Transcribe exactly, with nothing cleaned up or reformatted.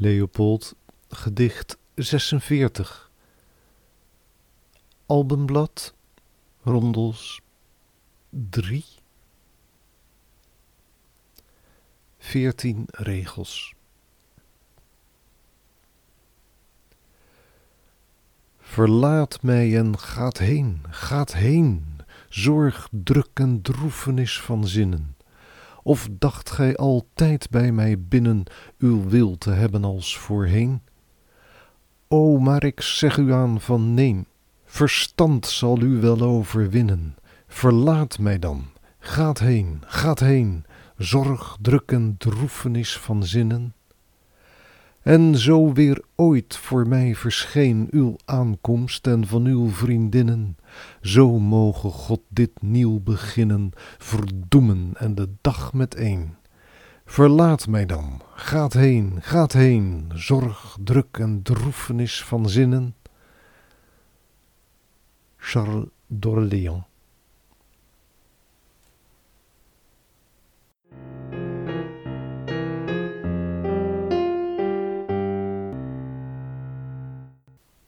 Leopold, gedicht zesenveertig. Albumblad, rondels drie. Veertien regels. Verlaat mij en gaat heen, gaat heen, zorg, druk en droefenis van zinnen. Of dacht gij altijd bij mij binnen uw wil te hebben als voorheen? O, maar ik zeg u aan van neen, verstand zal u wel overwinnen. Verlaat mij dan, gaat heen, gaat heen, zorg, druk en droefenis van zinnen. En zo weer ooit voor mij verscheen uw aankomst en van uw vriendinnen, zo moge God dit nieuw beginnen, verdoemen en de dag meteen. Verlaat mij dan, gaat heen, gaat heen, zorg, druk en droefenis van zinnen. Charles d'Orléans.